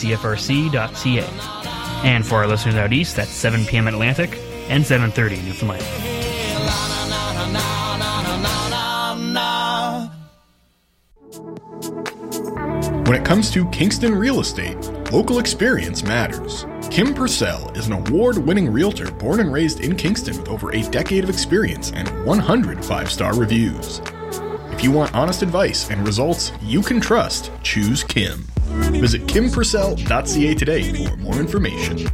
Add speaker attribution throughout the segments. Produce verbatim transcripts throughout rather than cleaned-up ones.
Speaker 1: c f r c dot c a. And for our listeners out east, that's seven p.m. Atlantic and seven thirty Newfoundland.
Speaker 2: When it comes to Kingston real estate, local experience matters. Kim Purcell is an award-winning realtor born and raised in Kingston with over a decade of experience and one hundred five-star reviews. If you want honest advice and results you can trust, choose Kim. Visit kim purcell dot c a today for more information.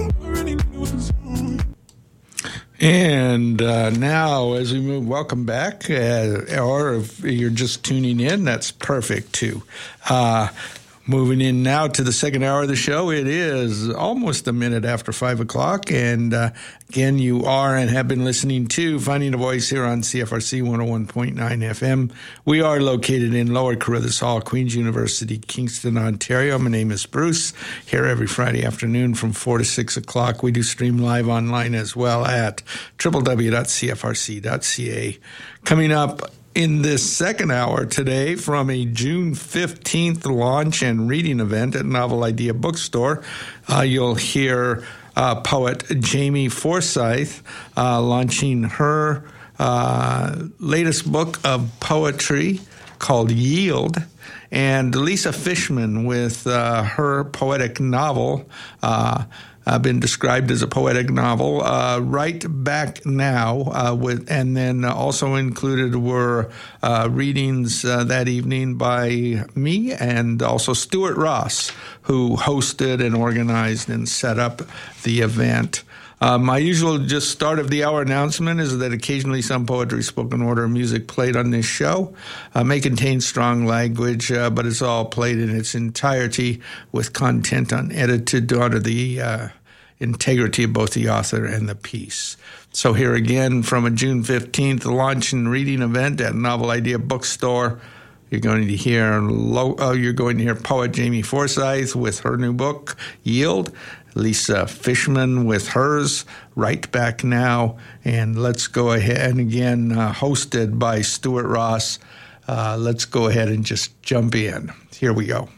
Speaker 3: And uh, now, as we move, welcome back. Uh, or if you're just tuning in, that's perfect too. Uh, moving in now to the second hour of the show. It is almost a minute after five o'clock. And uh, again, you are and have been listening to Finding a Voice here on C F R C one oh one point nine F M. We are located in Lower Carruthers Hall, Queen's University, Kingston, Ontario. My name is Bruce, here every Friday afternoon from four to six o'clock. We do stream live online as well at w w w dot c f r c dot c a. Coming up in this second hour today, from a June fifteenth launch and reading event at Novel Idea Bookstore, uh, you'll hear uh, poet Jamie Forsyth uh, launching her uh, latest book of poetry called Yield, and Lisa Fishman with uh, her poetic novel, uh, Uh, been described as a poetic novel, uh, Right Back Now, uh, with, and then also included were uh, readings uh, that evening by me and also Stuart Ross, who hosted and organized and set up the event. Uh, my usual just start of the hour announcement is that occasionally some poetry, spoken word, or music played on this show uh, may contain strong language, uh, but it's all played in its entirety with content unedited to honor the uh, integrity of both the author and the piece. So here again, from a June fifteenth launch and reading event at Novel Idea Bookstore, you're going to hear lo- oh, you're going to hear poet Jamie Forsyth with her new book, Yield, Lisa Fishman with hers, Right Back Now, and let's go ahead, and again, uh, hosted by Stuart Ross. Uh, let's go ahead and just jump in. Here we go.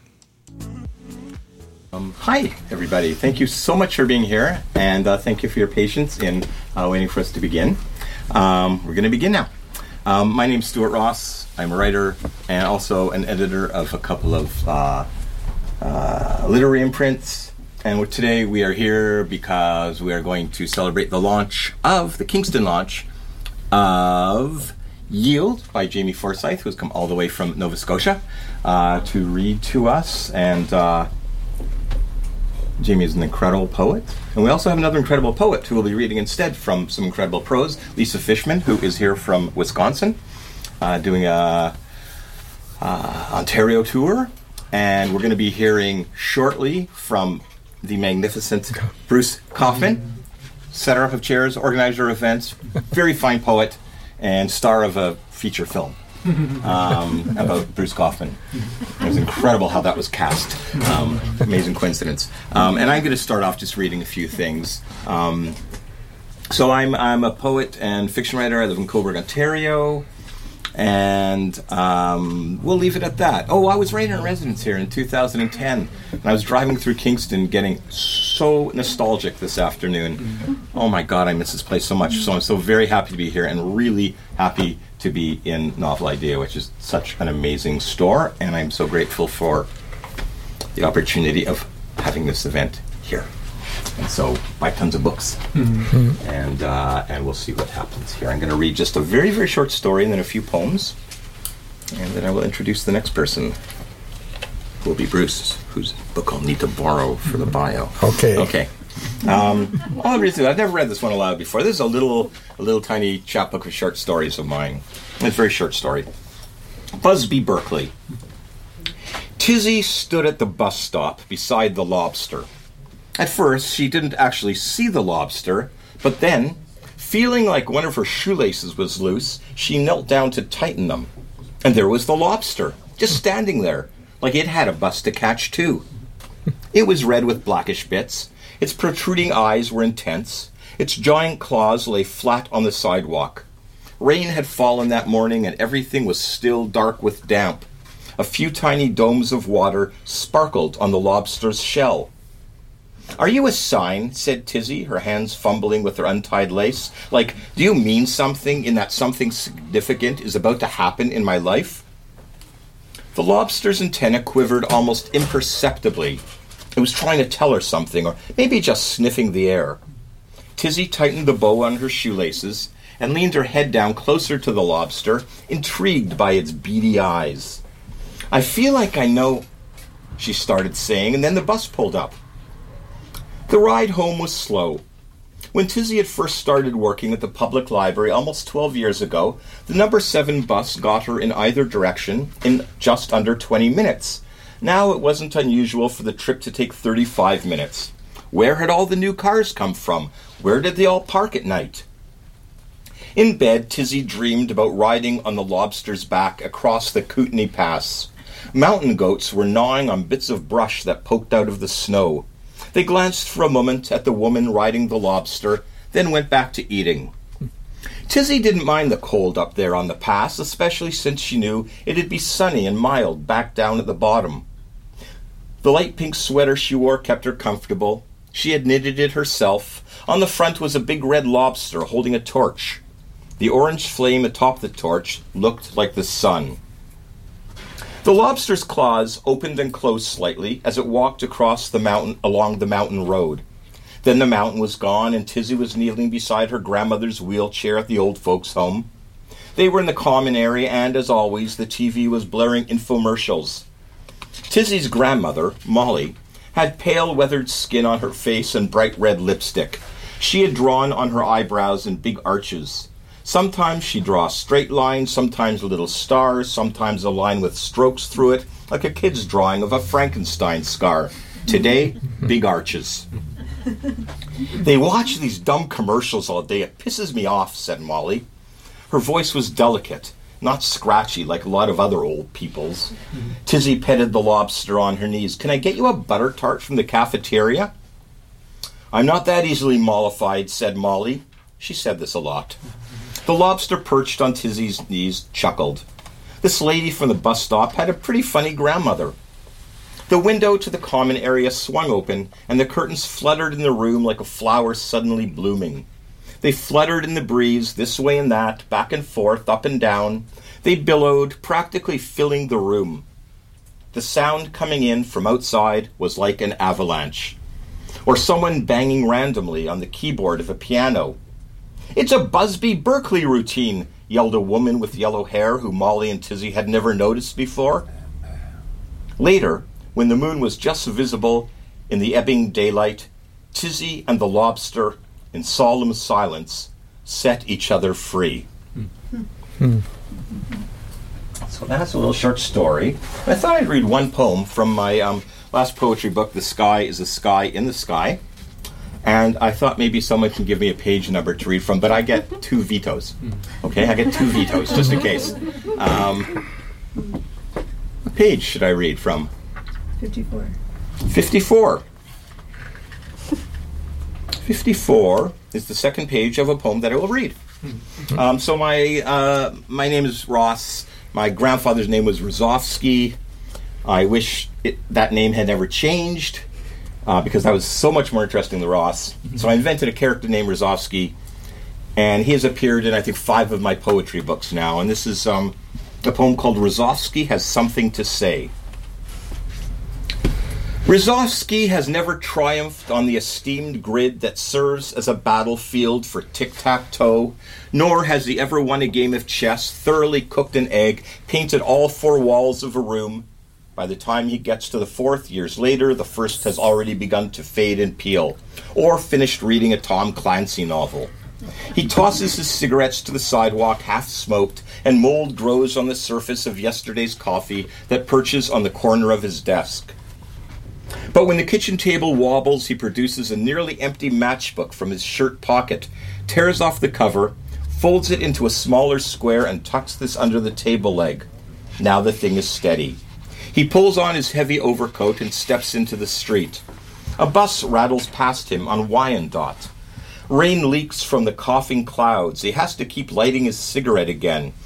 Speaker 4: Um, hi, everybody. Thank you so much for being here, and uh, thank you for your patience in uh, waiting for us to begin. Um, we're going to begin now. Um, my name's Stuart Ross. I'm a writer and also an editor of a couple of uh, uh, literary imprints. And today we are here because we are going to celebrate the launch of, the Kingston launch of Yield by Jamie Forsyth, who's come all the way from Nova Scotia uh, to read to us. And uh, Jamie is an incredible poet. And we also have another incredible poet who will be reading instead from some incredible prose, Lisa Fishman, who is here from Wisconsin, uh, doing a uh, Ontario tour. And we're going to be hearing shortly from the magnificent Bruce Kaufman, setter up of chairs, organizer of events, very fine poet, and star of a feature film um, about Bruce Kaufman. It was incredible how that was cast. Um, amazing coincidence. Um, and I'm going to start off just reading a few things. Um, so I'm I'm a poet and fiction writer. I live in Cobourg, Ontario. And um, we'll leave it at that. Oh, I was writing in residence here in two thousand ten, and I was driving through Kingston getting so nostalgic this afternoon. Mm-hmm. Oh my God, I miss this place so much. So I'm so very happy to be here and really happy to be in Novel Idea, which is such an amazing store, and I'm so grateful for the opportunity of having this event here. And so buy tons of books, mm-hmm. and uh, and we'll see what happens here. I'm going to read just a very, very short story and then a few poems, and then I will introduce the next person, who will be Bruce, whose book I'll need to borrow for the bio.
Speaker 3: Okay.
Speaker 4: Okay. Um, all the reasons, I've never read this one aloud before. This is a little, a little tiny chapbook of short stories of mine. It's a very short story. Busby Berkeley. Tizzy stood at the bus stop beside the lobster. At first, she didn't actually see the lobster, but then, feeling like one of her shoelaces was loose, she knelt down to tighten them. And there was the lobster, just standing there, like it had a bus to catch too. It was red with blackish bits. Its protruding eyes were intense. Its giant claws lay flat on the sidewalk. Rain had fallen that morning, and everything was still dark with damp. A few tiny domes of water sparkled on the lobster's shell. "Are you a sign?" said Tizzy, her hands fumbling with her untied lace. "Like, do you mean something in that something significant is about to happen in my life?" The lobster's antenna quivered almost imperceptibly. It was trying to tell her something, or maybe just sniffing the air. Tizzy tightened the bow on her shoelaces and leaned her head down closer to the lobster, intrigued by its beady eyes. "I feel like I know," she started saying, and then the bus pulled up. The ride home was slow. When Tizzy had first started working at the public library almost twelve years ago, the number seven bus got her in either direction in just under twenty minutes. Now it wasn't unusual for the trip to take thirty-five minutes. Where had all the new cars come from? Where did they all park at night? In bed, Tizzy dreamed about riding on the lobster's back across the Kootenai Pass. Mountain goats were gnawing on bits of brush that poked out of the snow. They glanced for a moment at the woman riding the lobster, then went back to eating. Tizzy didn't mind the cold up there on the pass, especially since she knew it'd be sunny and mild back down at the bottom. The light pink sweater she wore kept her comfortable. She had knitted it herself. On the front was a big red lobster holding a torch. The orange flame atop the torch looked like the sun. The lobster's claws opened and closed slightly as it walked across the mountain along the mountain road. Then the mountain was gone, and Tizzy was kneeling beside her grandmother's wheelchair at the old folks' home. They were in the common area, and as always, the T V was blaring infomercials. Tizzy's grandmother, Molly, had pale, weathered skin on her face and bright red lipstick. She had drawn on her eyebrows in big arches. Sometimes she'd draw a straight line, sometimes little stars, sometimes a line with strokes through it, like a kid's drawing of a Frankenstein scar. Today, big arches. "They watch these dumb commercials all day. It pisses me off," said Molly. Her voice was delicate, not scratchy like a lot of other old people's. Tizzy petted the lobster on her knees. "Can I get you a butter tart from the cafeteria?" "I'm not that easily mollified," said Molly. She said this a lot. The lobster perched on Tizzy's knees chuckled. This lady from the bus stop had a pretty funny grandmother. The window to the common area swung open, and the curtains fluttered in the room like a flower suddenly blooming. They fluttered in the breeze, this way and that, back and forth, up and down. They billowed, practically filling the room. The sound coming in from outside was like an avalanche, or someone banging randomly on the keyboard of a piano. "It's a Busby Berkeley routine," yelled a woman with yellow hair who Molly and Tizzy had never noticed before. Later, when the moon was just visible in the ebbing daylight, Tizzy and the lobster, in solemn silence, set each other free. Hmm. So that's a little short story. I thought I'd read one poem from my um, last poetry book, The Sky is a Sky in the Sky. And I thought maybe someone can give me a page number to read from, but I get two vetoes. Okay, I get two vetoes, just in case. Um, what page should I read from?
Speaker 5: fifty-four.
Speaker 4: fifty-four. fifty-four is the second page of a poem that I will read. Um, so my uh, my name is Ross. My grandfather's name was Rozovsky. I wish it, that name had never changed. Uh, because that was so much more interesting than Ross. So I invented a character named Rozovsky, and he has appeared in, I think, five of my poetry books now. And this is um, a poem called Rozovsky Has Something to Say. Rozovsky has never triumphed on the esteemed grid that serves as a battlefield for tic-tac-toe, nor has he ever won a game of chess, thoroughly cooked an egg, painted all four walls of a room. By the time he gets to the fourth, years later, the first has already begun to fade and peel, or finished reading a Tom Clancy novel. He tosses his cigarettes to the sidewalk, half-smoked, and mold grows on the surface of yesterday's coffee that perches on the corner of his desk. But when the kitchen table wobbles, he produces a nearly empty matchbook from his shirt pocket, tears off the cover, folds it into a smaller square, and tucks this under the table leg. Now the thing is steady. He pulls on his heavy overcoat and steps into the street. A bus rattles past him on Wyandotte. Rain leaks from the coughing clouds. He has to keep lighting his cigarette again.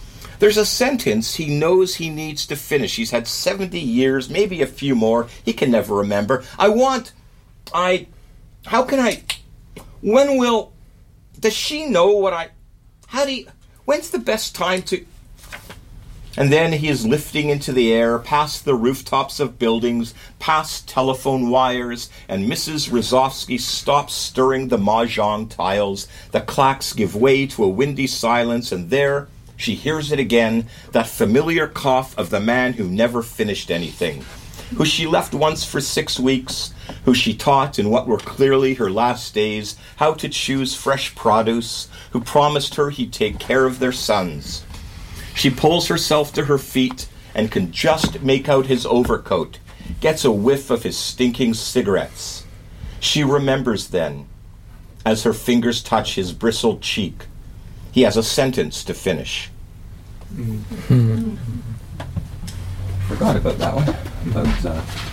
Speaker 4: There's a sentence he knows he needs to finish. He's had seventy years, maybe a few more. He can never remember. I want... I... How can I... When will... Does she know what I... How do you... When's the best time to... And then he is lifting into the air, past the rooftops of buildings, past telephone wires, and Missus Rozovsky stops stirring the mahjong tiles. The clacks give way to a windy silence, and there she hears it again, that familiar cough of the man who never finished anything, who she left once for six weeks, who she taught in what were clearly her last days how to choose fresh produce, who promised her he'd take care of their sons. She pulls herself to her feet and can just make out his overcoat, gets a whiff of his stinking cigarettes. She remembers then, as her fingers touch his bristled cheek. He has a sentence to finish.
Speaker 5: Mm-hmm. Forgot about that one. About,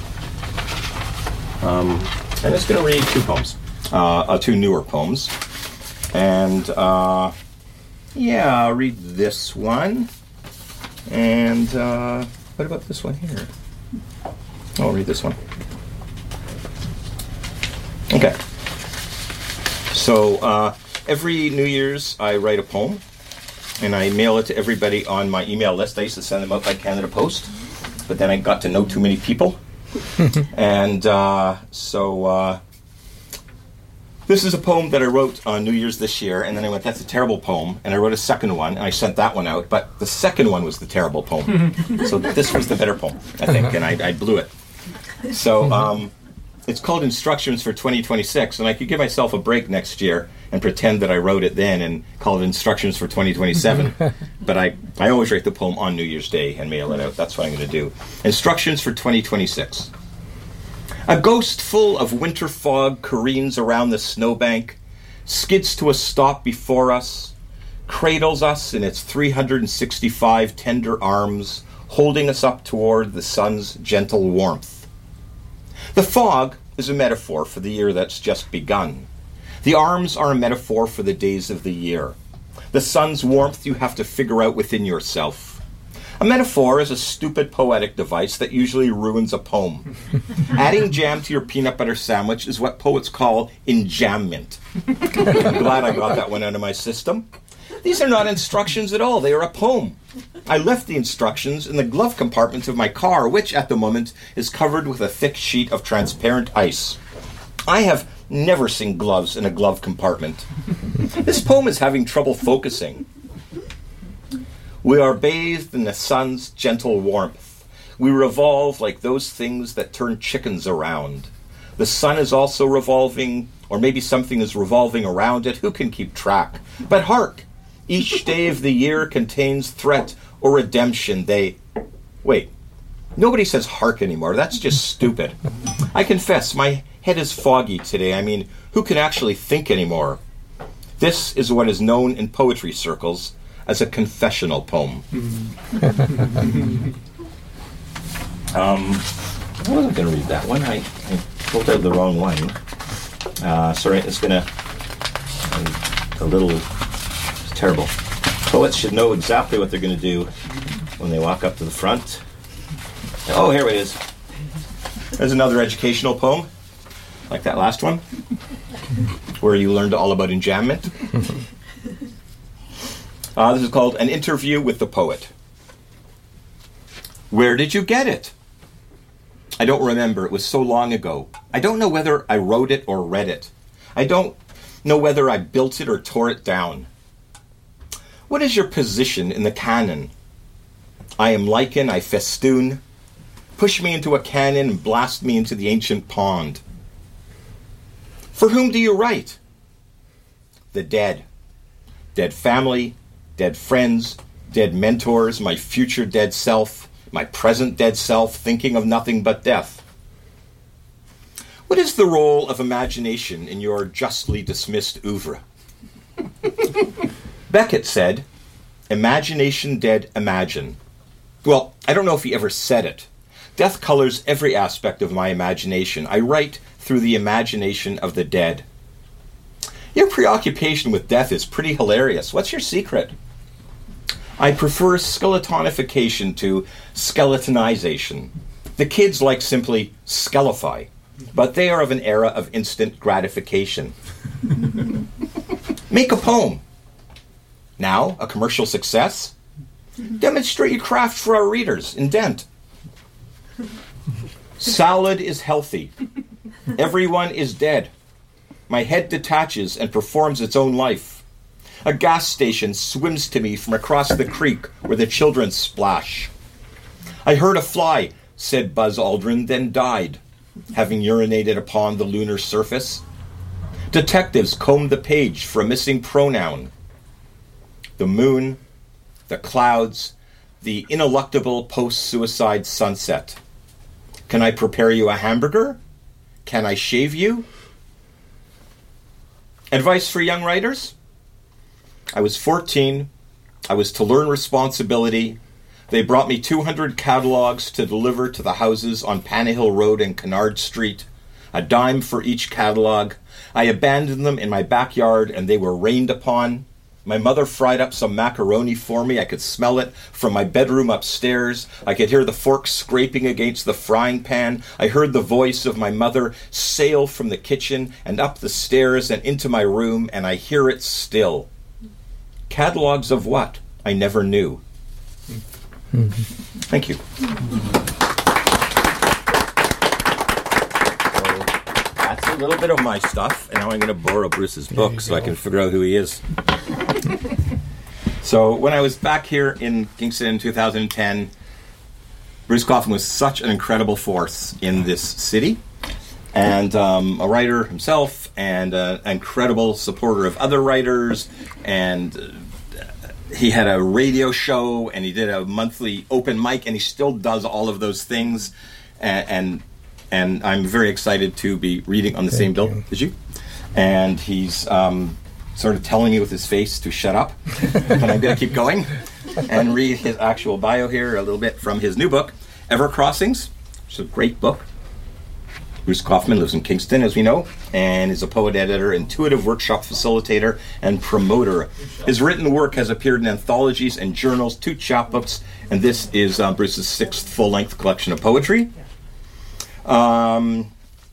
Speaker 5: uh,
Speaker 4: um, I'm just going to read two poems, uh, uh, two newer poems. And... Uh, Yeah, I'll read this one. And uh, what about this one here? I'll read this one. Okay. So uh, every New Year's I write a poem, and I mail it to everybody on my email list. I used to send them out by Canada Post, but then I got to know too many people. and uh, so... Uh, This is a poem that I wrote on New Year's this year, and then I went, that's a terrible poem, and I wrote a second one, and I sent that one out, but the second one was the terrible poem. So this was the better poem, I think, and I, I blew it. So um, it's called Instructions for twenty twenty-six, and I could give myself a break next year and pretend that I wrote it then and call it Instructions for twenty twenty-seven. But I, I always write the poem on New Year's Day and mail it out. That's what I'm going to do. Instructions for twenty twenty-six. A ghost full of winter fog careens around the snowbank, skids to a stop before us, cradles us in its three hundred sixty-five tender arms, holding us up toward the sun's gentle warmth. The fog is a metaphor for the year that's just begun. The arms are a metaphor for the days of the year. The sun's warmth you have to figure out within yourself. A metaphor is a stupid poetic device that usually ruins a poem. Adding jam to your peanut butter sandwich is what poets call enjambment. I'm glad I got that one out of my system. These are not instructions at all. They are a poem. I left the instructions in the glove compartment of my car, which at the moment is covered with a thick sheet of transparent ice. I have never seen gloves in a glove compartment. This poem is having trouble focusing. We are bathed in the sun's gentle warmth. We revolve like those things that turn chickens around. The sun is also revolving, or maybe something is revolving around it. Who can keep track? But hark! Each day of the year contains threat or redemption. They... Wait. Nobody says hark anymore. That's just stupid. I confess, my head is foggy today. I mean, who can actually think anymore? This is what is known in poetry circles as a confessional poem. um, I wasn't going to read that one. I, I pulled out the wrong one. Uh, sorry, it's going to... A little... It's terrible. Poets should know exactly what they're going to do when they walk up to the front. Oh, here it is. There's another educational poem, like that last one, where you learned all about enjambment. Uh, this is called An Interview with the Poet. Where did you get it? I don't remember. It was so long ago. I don't know whether I wrote it or read it. I don't know whether I built it or tore it down. What is your position in the canon? I am lichen, I festoon. Push me into a cannon and blast me into the ancient pond. For whom do you write? The dead. Dead family, dead friends, dead mentors, my future dead self, my present dead self, thinking of nothing but death. What is the role of imagination in your justly dismissed oeuvre? Beckett said, imagination dead, imagine. Well, I don't know if he ever said it. Death colors every aspect of my imagination. I write through the imagination of the dead. Your preoccupation with death is pretty hilarious. What's your secret? I prefer skeletonification to skeletonization. The kids like simply skelify, but they are of an era of instant gratification. Make a poem. Now, a commercial success? Demonstrate your craft for our readers. Indent. Salad is healthy. Everyone is dead. My head detaches and performs its own life. A gas station swims to me from across the creek where the children splash. I heard a fly, said Buzz Aldrin, then died, having urinated upon the lunar surface. Detectives combed the page for a missing pronoun. The moon, the clouds, the ineluctable post-suicide sunset. Can I prepare you a hamburger? Can I shave you? Advice for young writers? I was fourteen. I was to learn responsibility. They brought me two hundred catalogs to deliver to the houses on Panahill Road and Kennard Street. A dime for each catalog. I abandoned them in my backyard and they were rained upon. My mother fried up some macaroni for me. I could smell it from my bedroom upstairs. I could hear the fork scraping against the frying pan. I heard the voice of my mother sail from the kitchen and up the stairs and into my room, and I hear it still. Catalogs of what? I never knew. Thank you. That's a little bit of my stuff, and now I'm going to borrow Bruce's book so I can figure out who he is. So when I was back here in Kingston in two thousand ten, Bruce Kaufman was such an incredible force in this city, and um, a writer himself, and uh, an incredible supporter of other writers, and uh, he had a radio show, and he did a monthly open mic, and he still does all of those things, and and, and I'm very excited to be reading on the Thank same bill you. as you, and he's um, sort of telling me with his face to shut up, but I'm going to keep going and read his actual bio here a little bit from his new book, Ever Crossings, which is a great book. Bruce Kaufman lives in Kingston, as we know, and is a poet editor, intuitive workshop facilitator, and promoter. His written work has appeared in anthologies and journals, two chapbooks, and this is uh, Bruce's sixth full-length collection of poetry. Um...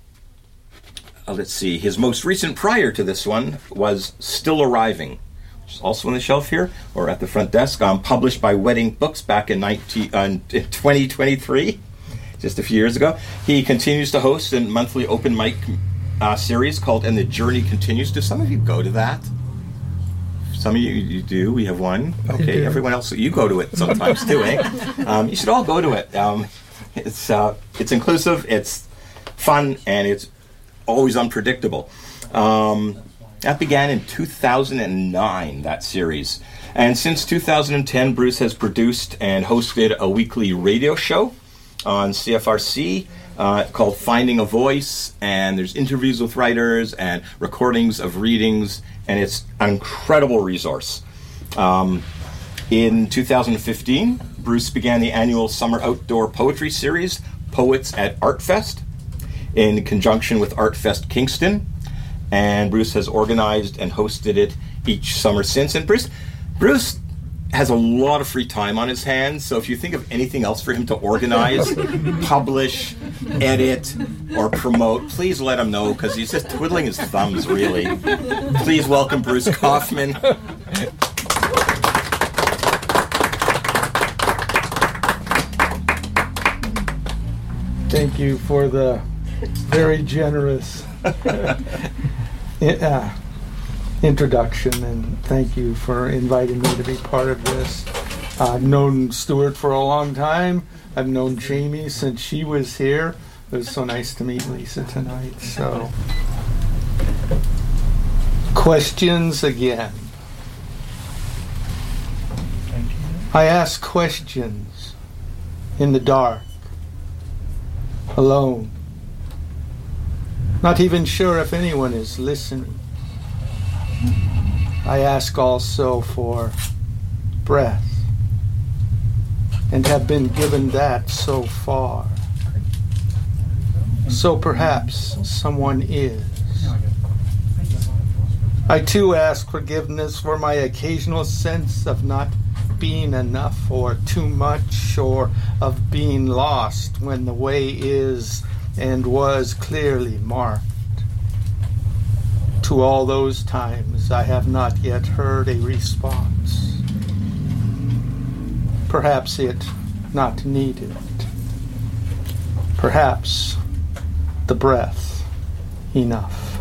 Speaker 4: Uh, let's see, his most recent prior to this one was Still Arriving, which is also on the shelf here, or at the front desk, um, published by Wedding Books back in nineteen, uh, twenty twenty-three, just a few years ago. He continues to host a monthly open mic uh, series called And the Journey Continues. Do some of you go to that? Some of you, you do. We have one. Okay, everyone else, you go to it sometimes too, eh? Um, you should all go to it. Um, it's uh, it's inclusive, it's fun, and it's always unpredictable. Um, that began in two thousand nine, that series. And since two thousand ten, Bruce has produced and hosted a weekly radio show on C F R C uh, called Finding a Voice, and there's interviews with writers and recordings of readings, and it's an incredible resource. Um, in two thousand fifteen, Bruce began the annual summer outdoor poetry series, Poets at Artfest, in conjunction with Artfest Kingston, and Bruce has organized and hosted it each summer since. And Bruce, Bruce has a lot of free time on his hands, so if you think of anything else for him to organize, publish, edit, or promote, please let him know, because he's just twiddling his thumbs, really. Please welcome Bruce Kaufman.
Speaker 3: Thank you for the very generous uh, introduction, and thank you for inviting me to be part of this. Uh, I've known Stuart for a long time. I've known Jamie since she was here. It was so nice to meet Lisa tonight. So, questions again. I ask questions in the dark, alone. Not even sure if anyone is listening. I ask also for breath, and have been given that so far. So perhaps someone is. I too ask forgiveness for my occasional sense of not being enough or too much, or of being lost when the way is and was clearly marked. To all those times I have not yet heard a response. Perhaps it not needed. Perhaps the breath enough.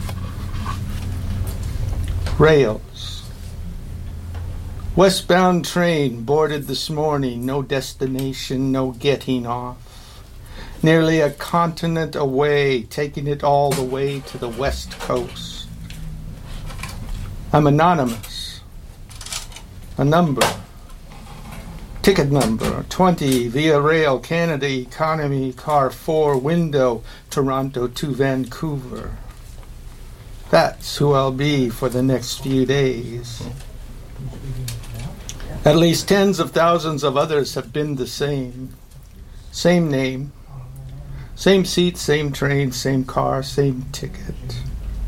Speaker 3: Rails. Westbound train boarded this morning, no destination, no getting off. Nearly a continent away, taking it all the way to the West Coast. I'm anonymous. A number. Ticket number twenty, Via Rail Canada Economy, car four, window, Toronto to Vancouver. That's who I'll be for the next few days. At least tens of thousands of others have been the same. Same name, same seat, same train, same car, same ticket.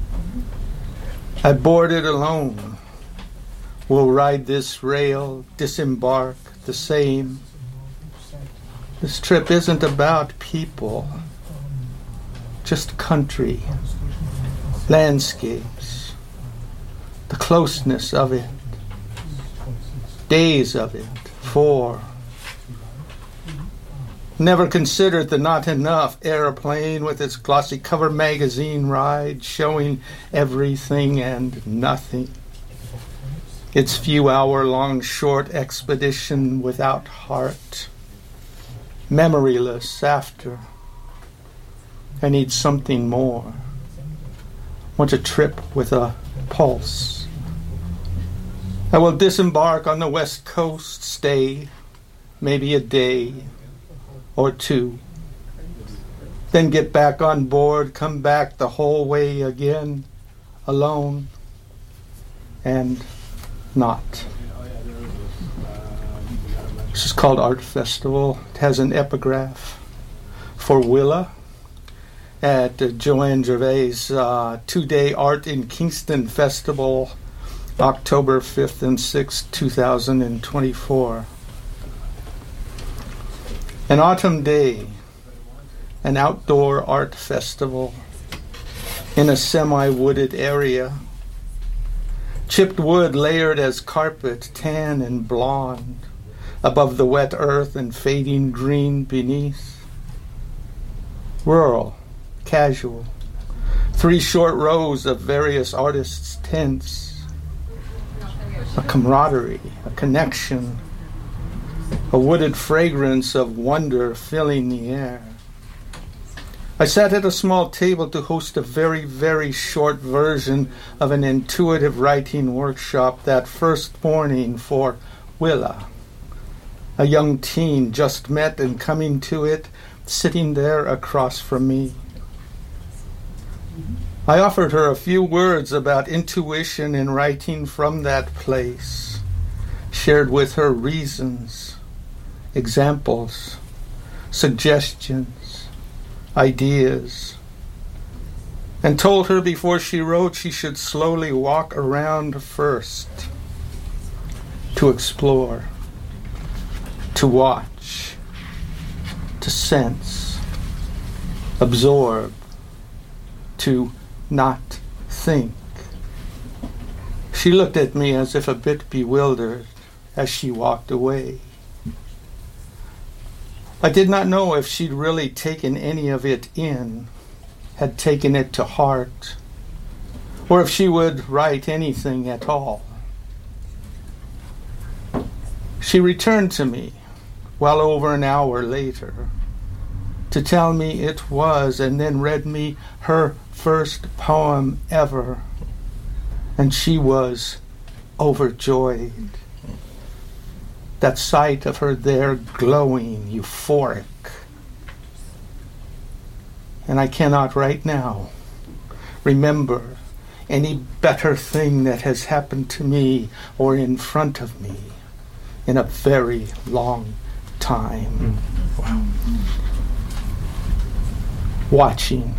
Speaker 3: I boarded alone. Will ride this rail, disembark, the same. This trip isn't about people, just country, landscapes, the closeness of it, days of it, four. Never considered the not enough airplane with its glossy cover magazine ride showing everything and nothing. Its few hour long short expedition without heart. Memoryless after. I need something more. Want a trip with a pulse. I will disembark on the West Coast, stay maybe a day or two. Then get back on board, come back the whole way again, alone, and not. This is called Art Festival. It has an epigraph for Willa at uh, Joanne Gervais' uh, two-day Art in Kingston Festival, October fifth and sixth, two thousand twenty-four. An autumn day, an outdoor art festival in a semi-wooded area. Chipped wood layered as carpet, tan and blonde, above the wet earth and fading green beneath. Rural, casual, three short rows of various artists' tents. A camaraderie, a connection, a wooded fragrance of wonder filling the air. I sat at a small table to host a very, very short version of an intuitive writing workshop that first morning for Willa, a young teen just met and coming to it, sitting there across from me. I offered her a few words about intuition in writing from that place, shared with her reasons, examples, suggestions, ideas, and told her before she wrote she should slowly walk around first, to explore, to watch, to sense, absorb, to not think. She looked at me as if a bit bewildered as she walked away. I did not know if she'd really taken any of it in, had taken it to heart, or if she would write anything at all. She returned to me, well over an hour later, to tell me it was, and then read me her first poem ever, and she was overjoyed. That sight of her there glowing, euphoric. And I cannot right now remember any better thing that has happened to me or in front of me in a very long time. Mm. Wow. Watching.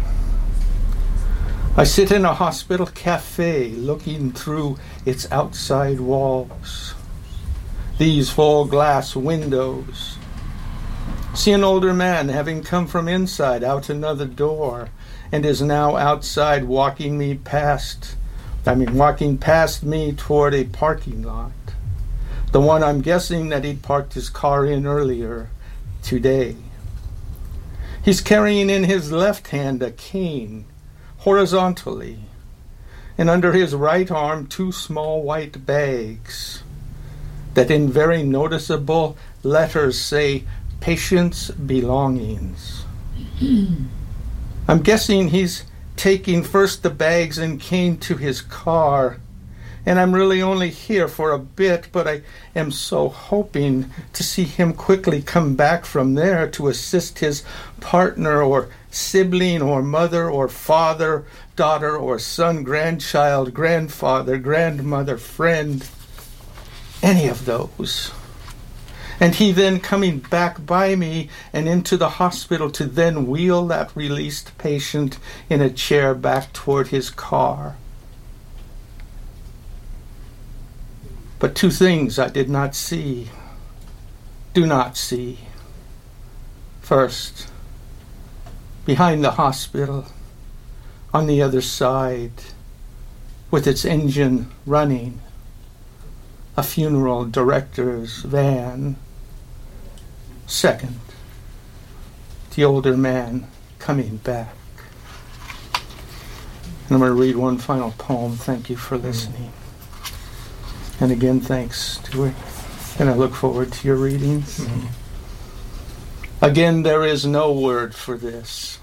Speaker 3: I sit in a hospital cafe looking through its outside walls. these full glass windows. See an older man having come from inside out another door and is now outside walking me past, I mean walking past me toward a parking lot. The one I'm guessing that he'd parked his car in earlier today. He's carrying in his left hand a cane, horizontally, and under his right arm two small white bags that in very noticeable letters say, "Patient's Belongings." I'm guessing he's taking first the bags and cane to his car, and I'm really only here for a bit, but I am so hoping to see him quickly come back from there to assist his partner or sibling or mother or father, daughter or son, grandchild, grandfather, grandmother, friend, any of those. And he then coming back by me and into the hospital to then wheel that released patient in a chair back toward his car. But two things I did not see, do not see. First, behind the hospital, on the other side, with its engine running, a funeral director's van. Second, the older man coming back. And I'm going to read one final poem. Thank you for listening. And again, thanks, Stuart. And I look forward to your readings. Mm-hmm. Again, there is no word for this.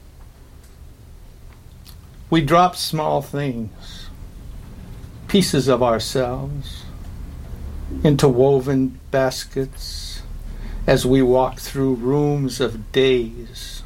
Speaker 3: We drop small things, pieces of ourselves, into woven baskets as we walk through rooms of days.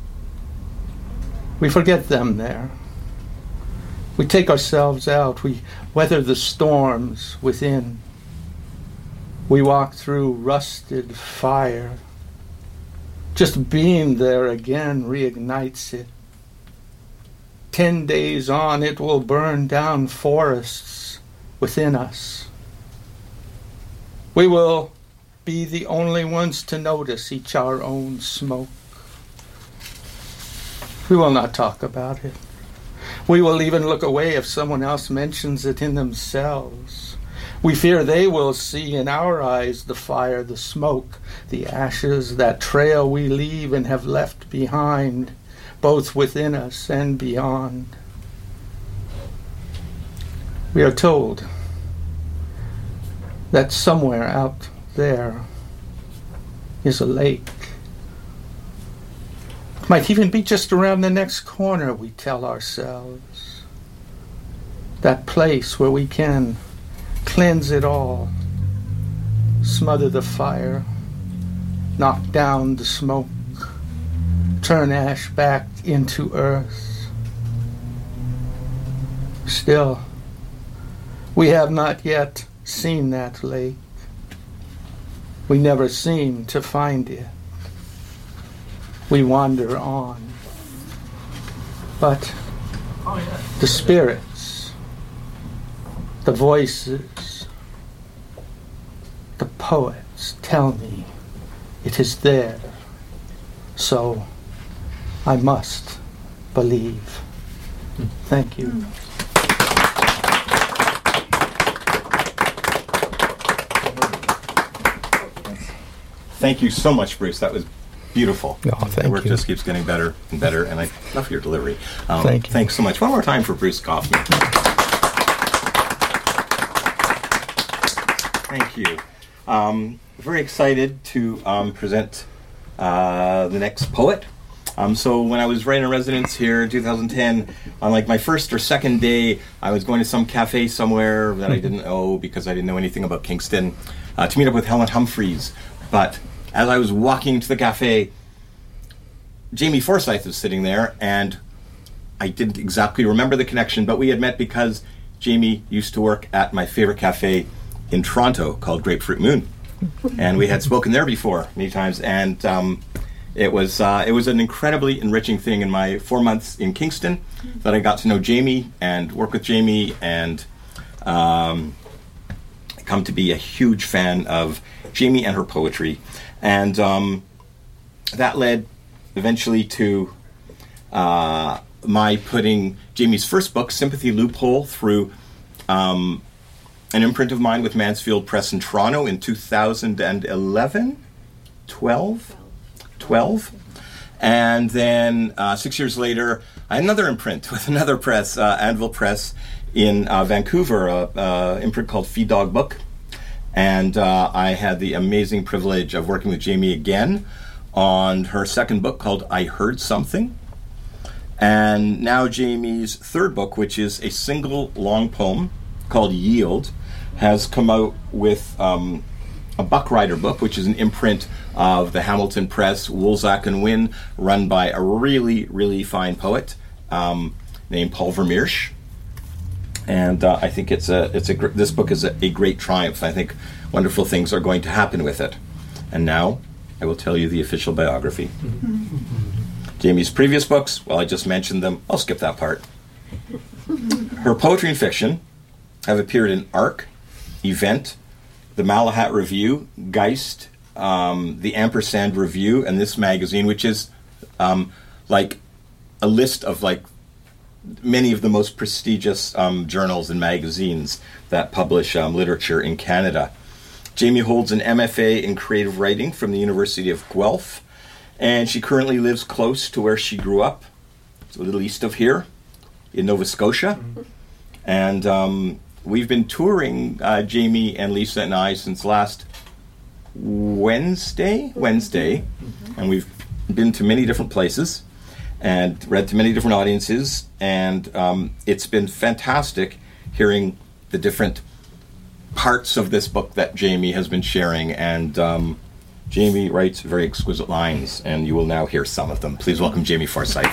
Speaker 3: We forget them there. We take ourselves out. We weather the storms within. We walk through rusted fire. Just being there again reignites it. Ten days on, it will burn down forests within us. We will be the only ones to notice each our own smoke. We will not talk about it. We will even look away if someone else mentions it in themselves. We fear they will see in our eyes the fire, the smoke, the ashes, that trail we leave and have left behind, both within us and beyond. We are told that somewhere out there is a lake. It might even be just around the next corner, we tell ourselves. That place where we can cleanse it all, smother the fire, knock down the smoke, turn ash back into earth. Still, we have not yet seen that lake. We never seem to find it. We wander on. But the spirits, the voices, the poets tell me it is there. So I must believe. Thank you.
Speaker 4: Thank you so much, Bruce. That was beautiful.
Speaker 3: Oh, thank
Speaker 4: the work
Speaker 3: you.
Speaker 4: just keeps getting better and better, and I love your delivery. Um,
Speaker 3: thank you.
Speaker 4: Thanks so much. One more time for Bruce Kaufman. Thank you. Um, very excited to um, present uh, the next poet. Um, so when I was writing a residence here in two thousand ten, on like my first or second day, I was going to some cafe somewhere that I didn't know because I didn't know anything about Kingston, uh, to meet up with Helen Humphreys. But as I was walking to the cafe, Jamie Forsyth was sitting there, and I didn't exactly remember the connection, but we had met because Jamie used to work at my favorite cafe in Toronto called Grapefruit Moon, and we had spoken there before many times, and um, it was uh, it was an incredibly enriching thing in my four months in Kingston that I got to know Jamie and work with Jamie and um, come to be a huge fan of Jamie and her poetry. And um, that led eventually to uh, my putting Jamie's first book, Sympathy Loophole, through um, an imprint of mine with Mansfield Press in Toronto in two thousand eleven, twelve, twelve. And then uh, six years later, I had another imprint with another press, uh, Anvil Press in uh, Vancouver, a uh, imprint called Feed Dog Book. And uh, I had the amazing privilege of working with Jamie again on her second book called I Heard Something. And now Jamie's third book, which is a single long poem called Yield, has come out with um, a Buck Rider book, which is an imprint of the Hamilton Press, Woolsack and Wynne, run by a really, really fine poet um, named Paul Vermeersch. And uh, I think it's a it's a gr- this book is a, a great triumph. I think wonderful things are going to happen with it. And now I will tell you the official biography. Jamie's previous books, well, I just mentioned them. I'll skip that part. Her poetry and fiction have appeared in Arc, Event, the Malahat Review, Geist, um, the Ampersand Review, and this magazine, which is um, like a list of like many of the most prestigious um, journals and magazines that publish um, literature in Canada. Jamie holds an M F A in creative writing from the University of Guelph, and she currently lives close to where she grew up. It's a little east of here, in Nova Scotia. Mm-hmm. And um, we've been touring, uh, Jamie and Lisa and I, since last Wednesday, Wednesday, mm-hmm. and we've been to many different places and read to many different audiences, and um, it's been fantastic hearing the different parts of this book that Jamie has been sharing, and um, Jamie writes very exquisite lines, and you will now hear some of them. Please welcome Jamie Forsyth.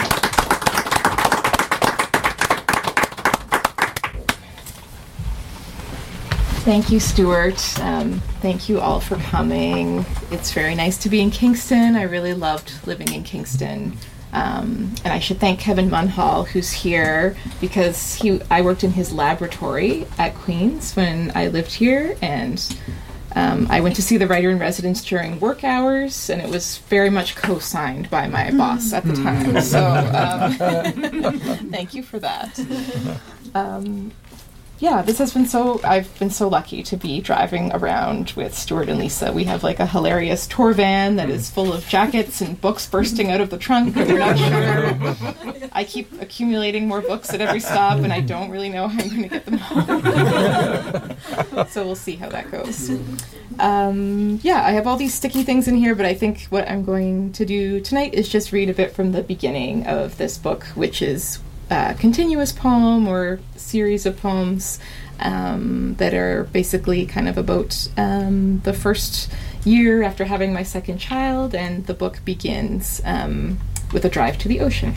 Speaker 6: Thank you, Stuart. Um, thank you all for coming. It's very nice to be in Kingston. I really loved living in Kingston. Um, and I should thank Kevin Munhall, who's here, because he I worked in his laboratory at Queen's when I lived here, and um, I went to see the writer-in-residence during work hours, and it was very much co-signed by my boss at the time. So um, thank you for that. Um, Yeah, this has been so, I've been so lucky to be driving around with Stuart and Lisa. We have like a hilarious tour van that is full of jackets and books bursting out of the trunk, and we're not sure. I keep accumulating more books at every stop, and I don't really know how I'm going to get them home. So we'll see how that goes. Um, yeah, I have all these sticky things in here, but I think what I'm going to do tonight is just read a bit from the beginning of this book, which is a continuous poem or series of poems um, that are basically kind of about um, the first year after having my second child, and the book begins um, with a drive to the ocean.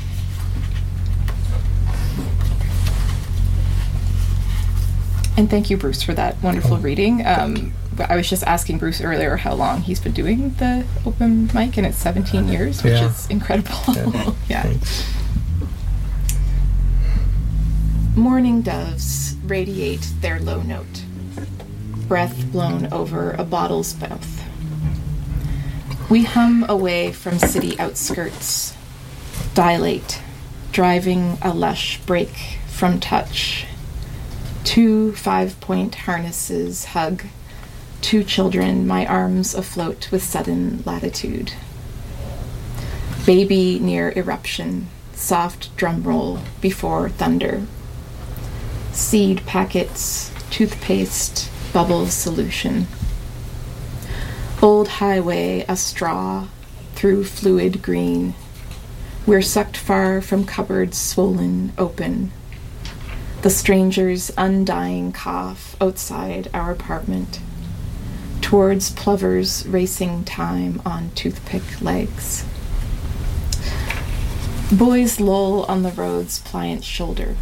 Speaker 6: And thank you, Bruce, for that wonderful reading. Um, I was just asking Bruce earlier how long he's been doing the open mic, and it's seventeen years, which yeah. is incredible. Yeah. yeah. Morning doves radiate their low note, breath blown over a bottle's mouth. We hum away from city outskirts, dilate, driving a lush break from touch. Two five-point harnesses hug, two children, my arms afloat with sudden latitude. Baby near eruption, soft drum roll before thunder. Seed packets, toothpaste, bubbles solution. Old highway, a straw, through fluid green. We're sucked far from cupboards swollen open. The stranger's undying cough outside our apartment. Towards plovers racing time on toothpick legs. Boys loll on the road's pliant shoulder.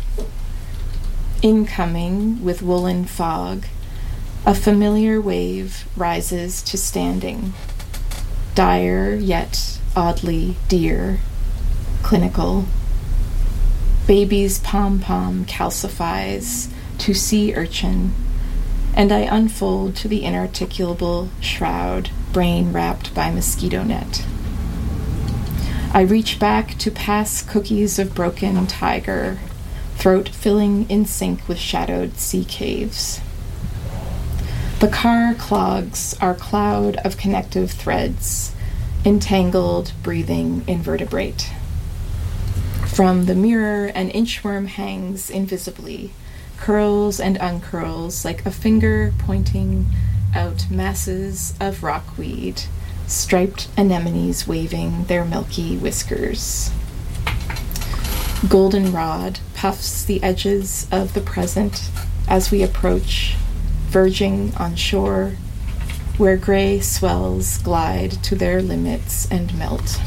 Speaker 6: Incoming with woolen fog, a familiar wave rises to standing. Dire yet oddly dear, clinical. Baby's pom-pom calcifies to sea urchin, and I unfold to the inarticulable shroud, brain wrapped by mosquito net. I reach back to pass cookies of broken tiger, throat filling in sync with shadowed sea caves. The car clogs our cloud of connective threads, entangled, breathing invertebrate. From the mirror, an inchworm hangs invisibly, curls and uncurls like a finger pointing out masses of rockweed, striped anemones waving their milky whiskers. Goldenrod puffs the edges of the present as we approach, verging on shore, where gray swells glide to their limits and melt.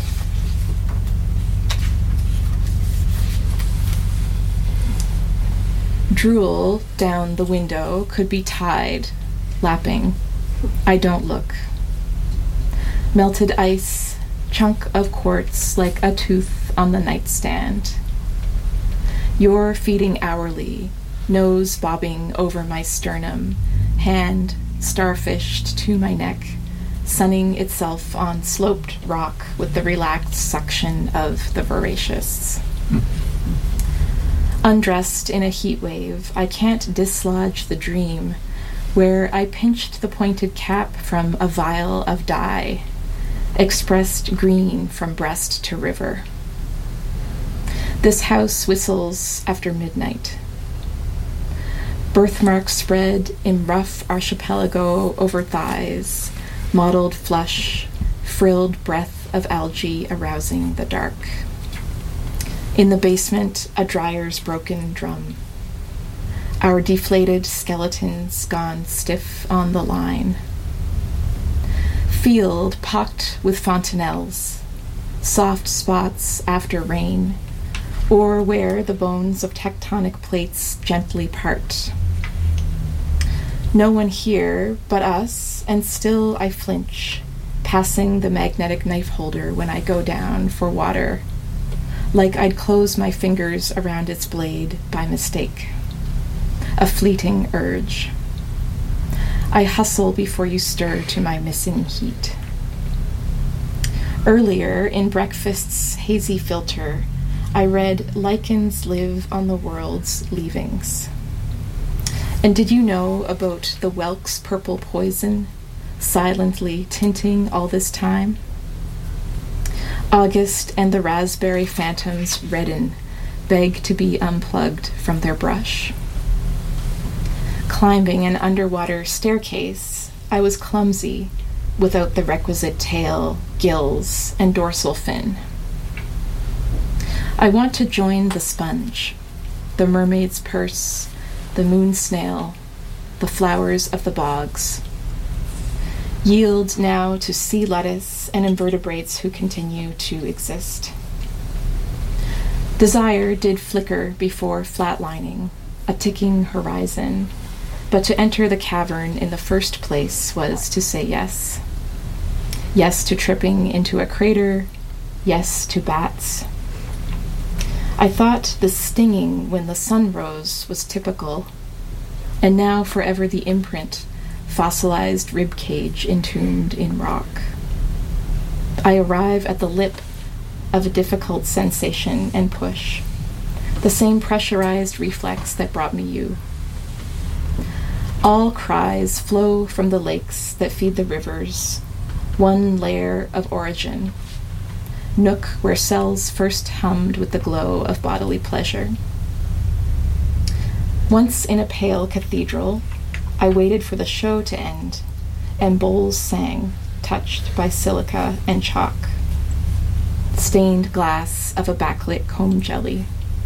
Speaker 6: Drool down the window could be tide, lapping. I don't look. Melted ice, chunk of quartz like a tooth on the nightstand. You're feeding hourly, nose bobbing over my sternum, hand starfished to my neck, sunning itself on sloped rock with the relaxed suction of the voracious. Undressed in a heat wave, I can't dislodge the dream where I pinched the pointed cap from a vial of dye, expressed green from breast to river. This house whistles after midnight. Birthmarks spread in rough archipelago over thighs, mottled flush, frilled breath of algae arousing the dark. In the basement, a dryer's broken drum. Our deflated skeletons gone stiff on the line. Field pocked with fontanelles, soft spots after rain, or where the bones of tectonic plates gently part. No one here but us, and still I flinch, passing the magnetic knife holder when I go down for water, like I'd close my fingers around its blade by mistake. A fleeting urge. I hustle before you stir to my missing heat. Earlier, in breakfast's hazy filter, I read Lichens Live on the World's Leavings. And did you know about the whelk's purple poison, silently tinting all this time? August and the raspberry phantoms redden, beg to be unplugged from their brush. Climbing an underwater staircase, I was clumsy, without the requisite tail, gills, and dorsal fin. I want to join the sponge, the mermaid's purse, the moon snail, the flowers of the bogs. Yield now to sea lettuce and invertebrates who continue to exist. Desire did flicker before flatlining, a ticking horizon, but to enter the cavern in the first place was to say yes. Yes to tripping into a crater, yes to bats. I thought the stinging when the sun rose was typical, and now forever the imprint, fossilized rib cage entombed in rock. I arrive at the lip of a difficult sensation and push, the same pressurized reflex that brought me you. All cries flow from the lakes that feed the rivers, one layer of origin, nook where cells first hummed with the glow of bodily pleasure. Once in a pale cathedral, I waited for the show to end, and bowls sang, touched by silica and chalk. Stained glass of a backlit comb jelly.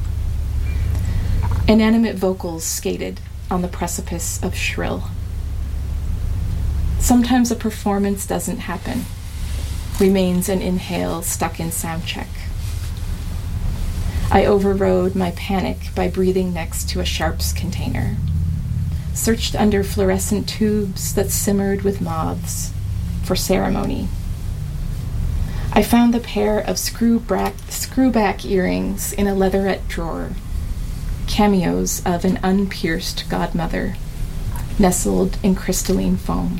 Speaker 6: Inanimate vocals skated on the precipice of shrill. Sometimes a performance doesn't happen, remains an inhale stuck in sound check. I overrode my panic by breathing next to a sharps container, searched under fluorescent tubes that simmered with moths for ceremony. I found the pair of screw-back, screw-back earrings in a leatherette drawer, cameos of an unpierced godmother, nestled in crystalline foam.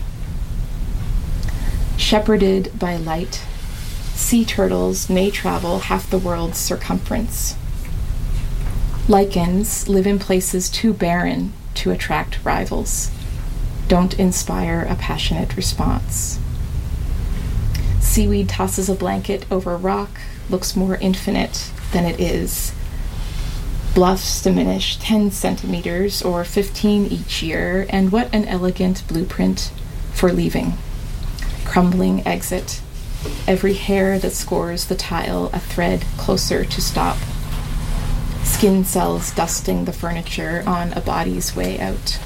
Speaker 6: Shepherded by light, sea turtles may travel half the world's circumference. Lichens live in places too barren to attract rivals, don't inspire a passionate response. Seaweed tosses a blanket over rock, looks more infinite than it is. Bluffs diminish ten centimeters or fifteen each year, and what an elegant blueprint for leaving. Crumbling exit, every hair that scores the tile a thread closer to stop. Skin cells dusting the furniture on a body's way out.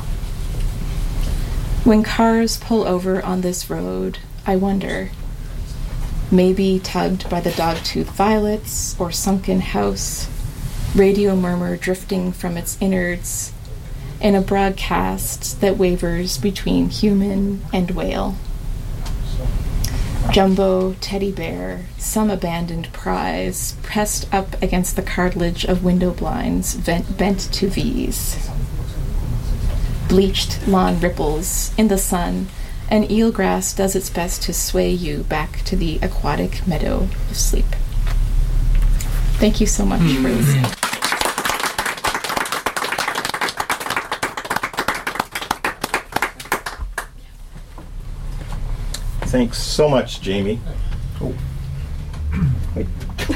Speaker 6: When cars pull over on this road, I wonder, maybe tugged by the dog-tooth violets or sunken house, radio murmur drifting from its innards, in a broadcast that wavers between human and whale. Jumbo teddy bear, some abandoned prize, pressed up against the cartilage of window blinds, bent, bent to V's. Bleached lawn ripples in the sun, and eelgrass does its best to sway you back to the aquatic meadow of sleep. Thank you so much mm. for listening.
Speaker 4: Thanks so much, Jamie. Oh. Wait.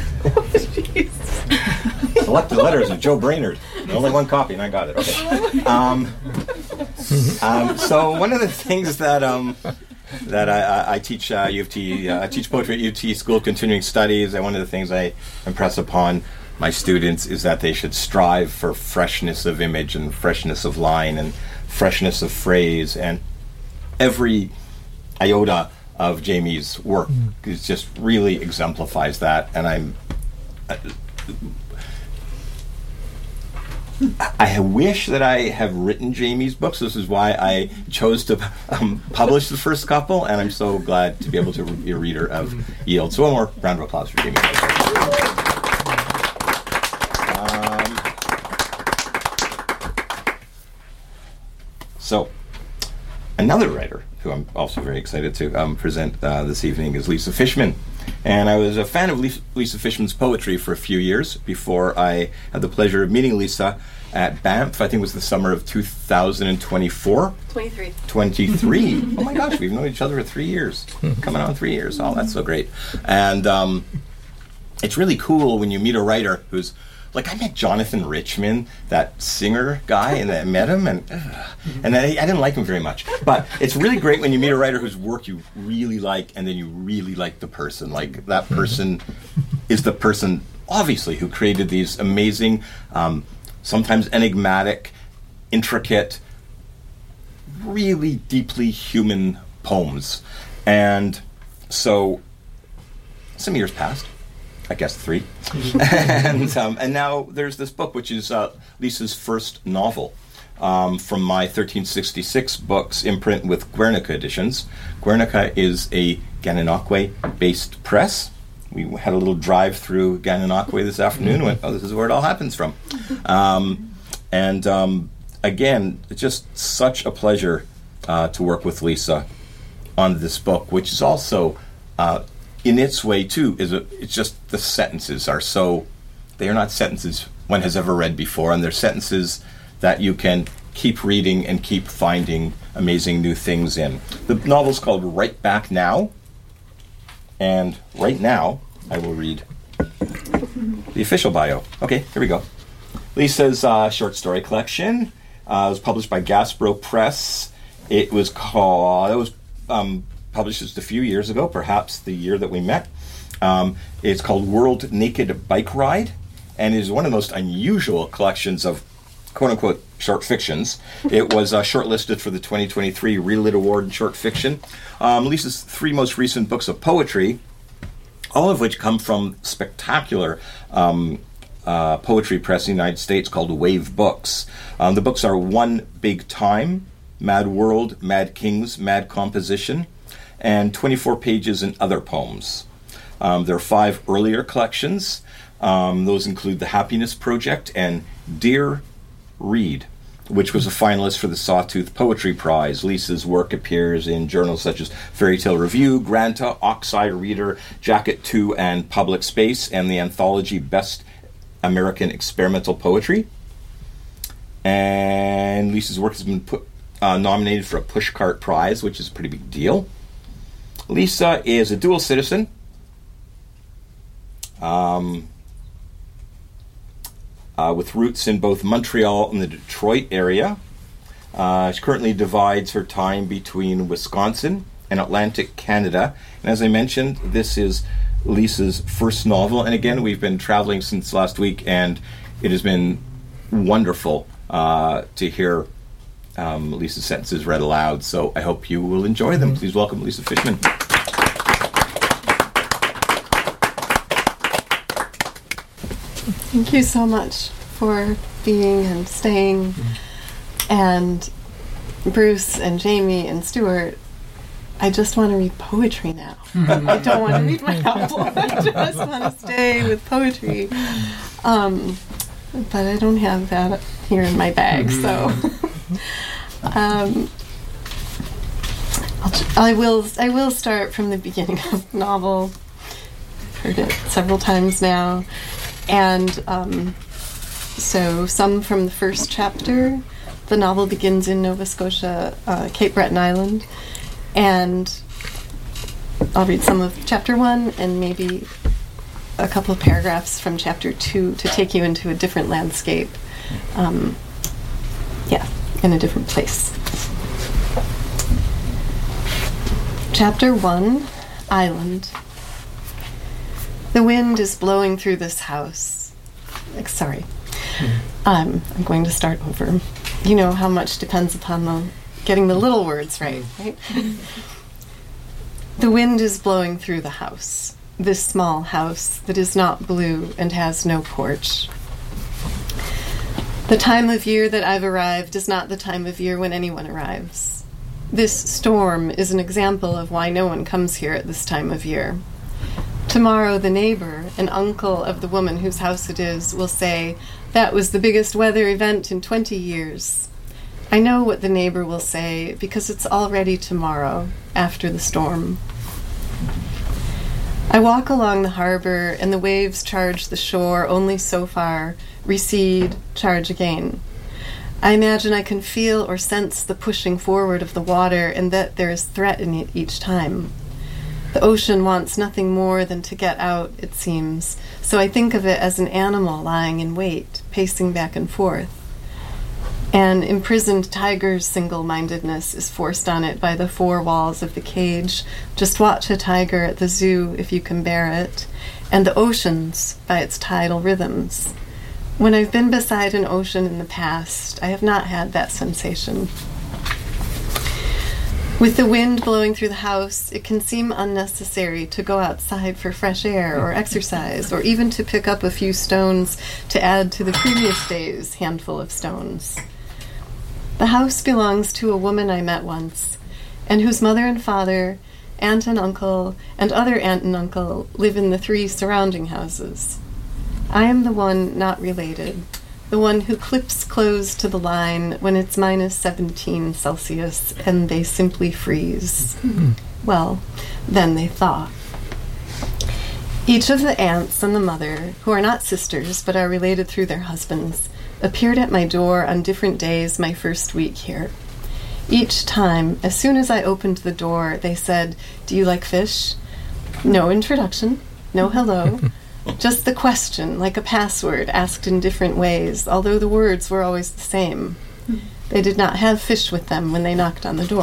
Speaker 4: Selected letters of Joe Brainerd. Only one copy, and I got it. Okay. Um, um, so one of the things that um, that I, I, I teach uh, U of T, uh, I teach poetry at U of T School of Continuing Studies, and one of the things I impress upon my students is that they should strive for freshness of image and freshness of line and freshness of phrase, and every iota of Jamie's work mm. is just really exemplifies that, and I'm uh, I wish that I have written Jamie's books. This is why I chose to um, publish the first couple, and I'm so glad to be able to be a reader of Yield. So one more round of applause for Jamie. Um, so another writer who I'm also very excited to um, present uh, this evening is Lisa Fishman. And I was a fan of Lisa, Lisa Fishman's poetry for a few years before I had the pleasure of meeting Lisa at Banff. I think it was the summer of two thousand twenty-four.
Speaker 7: twenty-three.
Speaker 4: twenty-three. Oh my gosh, we've known each other for three years. Coming on three years. Oh, that's so great. And um, it's really cool when you meet a writer who's like, I met Jonathan Richman, that singer guy, and I met him, and uh, and I, I didn't like him very much. But it's really great when you meet a writer whose work you really like, and then you really like the person. Like, that person is the person, obviously, who created these amazing, um, sometimes enigmatic, intricate, really deeply human poems. And so, some years passed. I guess three. and um, and now there's this book, which is uh, Lisa's first novel um, from my thirteen sixty-six books imprint with Guernica Editions. Guernica is a Gananoque-based press. We had a little drive through Gananoque this afternoon and went, oh, this is where it all happens from. Um, and um, again, it's just such a pleasure uh, to work with Lisa on this book, which is also... Uh, in its way, too, is a, it's just the sentences are so, they are not sentences one has ever read before, and they're sentences that you can keep reading and keep finding amazing new things in. The novel's called Right Back Now, and right now I will read the official bio. Okay, here we go. Lisa's uh, short story collection uh, was published by Gasbro Press. It was called, it was um, published just a few years ago, perhaps the year that we met. Um, it's called World Naked Bike Ride, and is one of the most unusual collections of quote-unquote short fictions. It was uh, shortlisted for the twenty twenty-three Relit Award in Short Fiction. Um, Lisa's three most recent books of poetry, all of which come from spectacular um, uh, poetry press in the United States called Wave Books. Um, the books are One Big Time, Mad World, Mad Kings, Mad Composition, and twenty-four pages in other poems. Um, there are five earlier collections. Um, those include The Happiness Project and Dear Read. which was a finalist for the Sawtooth Poetry Prize. Lisa's work appears in journals such as Fairy Tale Review, Granta, Oxeye Reader, Jacket two, and Public Space, and the anthology Best American Experimental Poetry. And Lisa's work has been put, uh, nominated for a Pushcart Prize, which is a pretty big deal. Lisa is a dual citizen. Um, uh, with roots in both Montreal and the Detroit area. Uh, she currently divides her time between Wisconsin and Atlantic Canada. And as I mentioned, this is Lisa's first novel. And again, we've been traveling since last week, and it has been wonderful uh, to hear um, Lisa's sentences read aloud. So I hope you will enjoy them. Please welcome Lisa Fishman.
Speaker 7: Thank you so much for being and staying. And Bruce and Jamie and Stuart, I just want to read poetry now. I don't want to read my novel. I just want to stay with poetry. Um, but I don't have that here in my bag, so um, I'll tr- I will. I will start from the beginning of the novel. I've heard it several times now. And um, so some from the first chapter. The novel begins in Nova Scotia, uh, Cape Breton Island. And I'll read some of chapter one and maybe a couple of paragraphs from chapter two to take you into a different landscape. Um, yeah, in a different place. Chapter one, Island. The wind is blowing through this house. Like, sorry. Mm-hmm. Um, I'm going to start over. You know how much depends upon the getting the little words right, right? The wind is blowing through the house. This small house that is not blue and has no porch. The time of year that I've arrived is not the time of year when anyone arrives. This storm is an example of why no one comes here at this time of year. Tomorrow the neighbor, an uncle of the woman whose house it is, will say, "That was the biggest weather event in twenty years. I know what the neighbor will say because it's already tomorrow, after the storm. I walk along the harbor and the waves charge the shore only so far, recede, charge again. I imagine I can feel or sense the pushing forward of the water and that there is threat in it each time. The ocean wants nothing more than to get out, it seems, so I think of it as an animal lying in wait, pacing back and forth. An imprisoned tiger's single-mindedness is forced on it by the four walls of the cage. Just watch a tiger at the zoo if you can bear it, and the ocean's by its tidal rhythms. When I've been beside an ocean in the past, I have not had that sensation. With the wind blowing through the house, it can seem unnecessary to go outside for fresh air or exercise, or even to pick up a few stones to add to the previous day's handful of stones. The house belongs to a woman I met once, and whose mother and father, aunt and uncle, and other aunt and uncle live in the three surrounding houses. I am the one not related, the one who clips clothes to the line when it's minus seventeen Celsius and they simply freeze. Well, then they thaw. Each of the aunts and the mother, who are not sisters but are related through their husbands, appeared at my door on different days my first week here. Each time, as soon as I opened the door, they said, "Do you like fish?" No introduction, no hello. Just the question, like a password, asked in different ways, although the words were always the same. They did not have fish with them when they knocked on the door.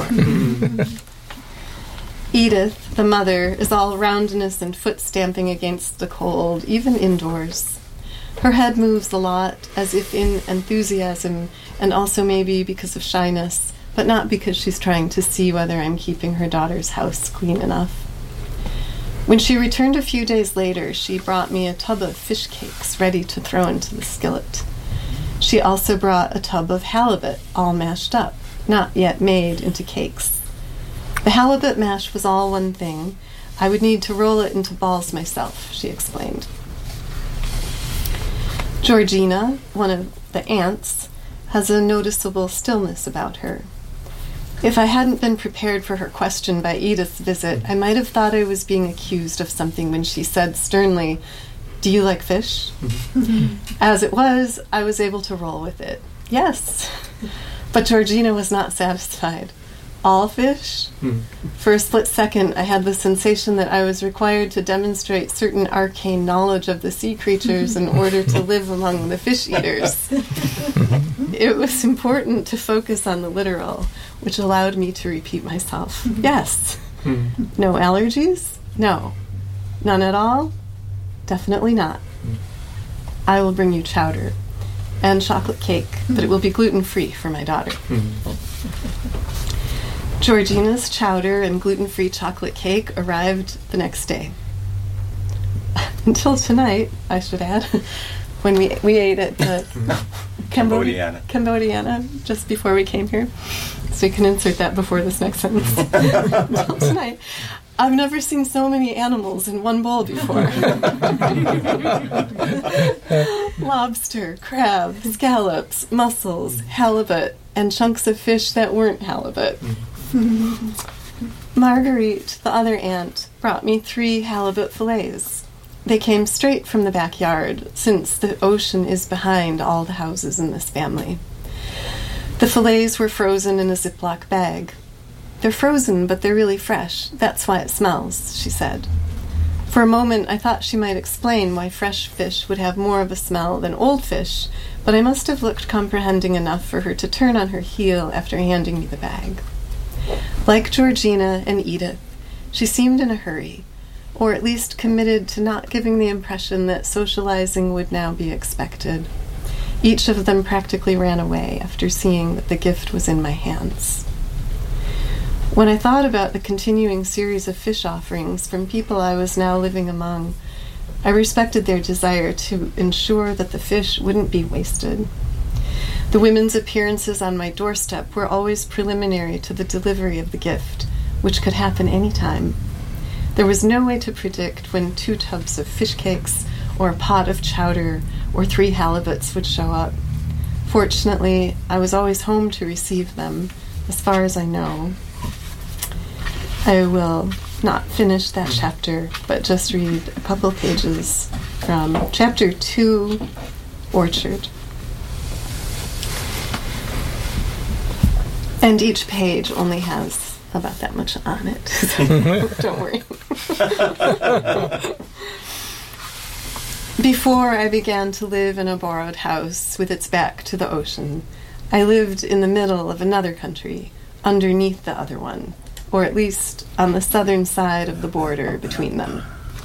Speaker 7: Edith, the mother, is all roundness and foot stamping against the cold, even indoors. Her head moves a lot, as if in enthusiasm, and also maybe because of shyness, but not because she's trying to see whether I'm keeping her daughter's house clean enough. When she returned a few days later, she brought me a tub of fish cakes ready to throw into the skillet. She also brought a tub of halibut, all mashed up, not yet made into cakes. The halibut mash was all one thing. I would need to roll it into balls myself, she explained. Georgina, one of the aunts, has a noticeable stillness about her. If I hadn't been prepared for her question by Edith's visit, I might have thought I was being accused of something when she said sternly, "Do you like fish?" As it was, I was able to roll with it. Yes. But Georgina was not satisfied. All fish? For a split second, I had the sensation that I was required to demonstrate certain arcane knowledge of the sea creatures in order to live among the fish eaters. It was important to focus on the literal, which allowed me to repeat myself. Yes. No allergies? No. None at all? Definitely not. I will bring you chowder and chocolate cake, but it will be gluten-free for my daughter. Georgina's chowder and gluten-free chocolate cake arrived the next day. Until tonight, I should add, when we we ate at the
Speaker 4: Cambodiana.
Speaker 7: Cambodiana just before we came here. So you can insert that before this next sentence. Until tonight. I've never seen so many animals in one bowl before. Lobster, crab, scallops, mussels, halibut, and chunks of fish that weren't halibut. Marguerite, the other aunt, brought me three halibut fillets. They came straight from the backyard, since the ocean is behind all the houses in this family. The fillets were frozen in a Ziploc bag. They're frozen, but they're really fresh. That's why it smells, she said. For a moment, I thought she might explain why fresh fish would have more of a smell than old fish, but I must have looked comprehending enough for her to turn on her heel after handing me the bag. Like Georgina and Edith, she seemed in a hurry, or at least committed to not giving the impression that socializing would now be expected. Each of them practically ran away after seeing that the gift was in my hands. When I thought about the continuing series of fish offerings from people I was now living among, I respected their desire to ensure that the fish wouldn't be wasted. The women's appearances on my doorstep were always preliminary to the delivery of the gift, which could happen any time. There was no way to predict when two tubs of fish cakes, or a pot of chowder, or three halibuts would show up. Fortunately, I was always home to receive them, as far as I know. I will not finish that chapter, but just read a couple pages from chapter two, Orchard. And each page only has about that much on it, so don't worry. Before I began to live in a borrowed house with its back to the ocean, I lived in the middle of another country, underneath the other one, or at least on the southern side of the border between them.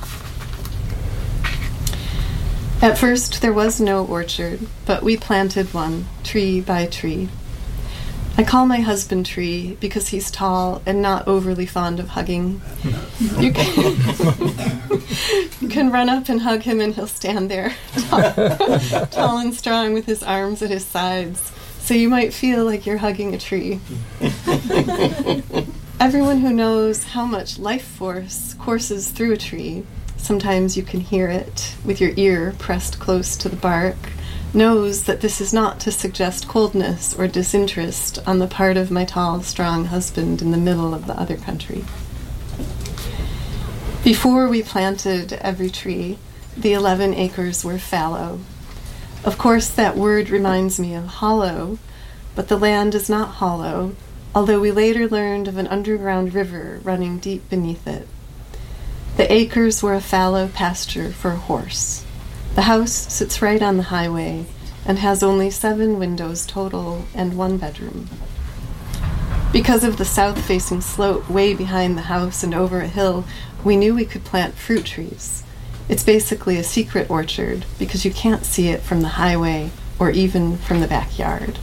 Speaker 7: At first, there was no orchard, but we planted one, tree by tree. I call my husband Tree because he's tall and not overly fond of hugging. You can, you can run up and hug him and he'll stand there, tall, tall and strong with his arms at his sides, so you might feel like you're hugging a tree. Everyone who knows how much life force courses through a tree, sometimes you can hear it with your ear pressed close to the bark, knows that this is not to suggest coldness or disinterest on the part of my tall, strong husband in the middle of the other country. Before we planted every tree, the eleven acres were fallow. Of course, that word reminds me of hollow, but the land is not hollow, although we later learned of an underground river running deep beneath it. The acres were a fallow pasture for a horse. The house sits right on the highway and has only seven windows total and one bedroom. Because of the south-facing slope way behind the house and over a hill, we knew we could plant fruit trees. It's basically a secret orchard because you can't see it from the highway or even from the backyard.